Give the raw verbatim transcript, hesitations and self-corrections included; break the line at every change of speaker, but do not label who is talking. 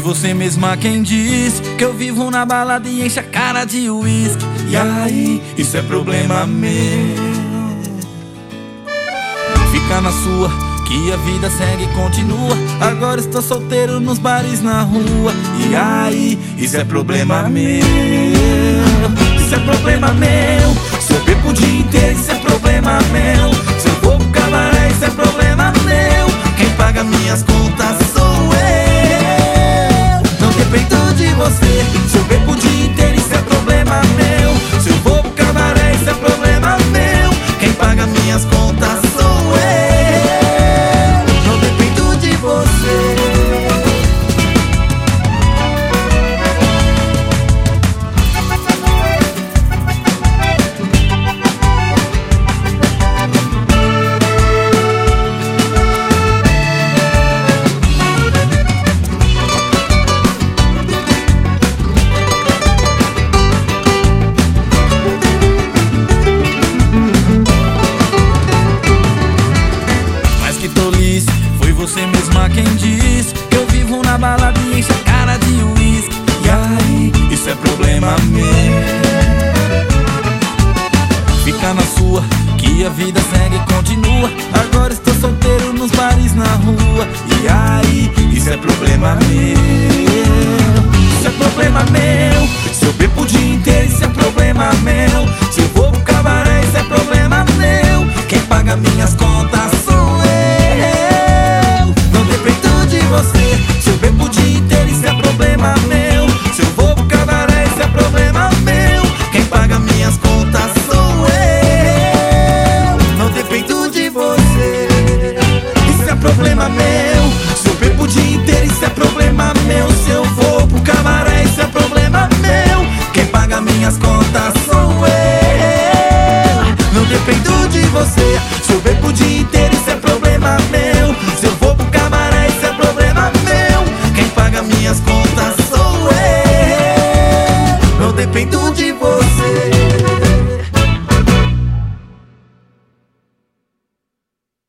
você mesma quem disse que eu vivo na balada e enche a cara de uísque. E aí, isso é problema meu. Fica na sua, que a vida segue e continua. Agora estou solteiro nos bares na rua. E aí, isso é problema meu. Isso é problema meu. Se eu bebo o dia inteiro, isso é problema meu. Se eu vou pro cabaré, isso é problema meu. Quem paga minhas contas sou eu. Não dependo de você. Se eu bebo o dia inteiro, isso é problema meu. Se eu vou pro cabaré, isso é problema meu. Quem paga minhas contas sou eu. Não dependo de você. Foi você mesma quem disse que eu vivo na balada e enche a cara de uísque. E aí, isso é problema meu. Fica na sua, que a vida segue e continua. Agora estou solteiro nos bares na rua. E aí, isso é problema meu. Isso é problema meu. Se eu bebo o dia inteiro, isso é problema meu.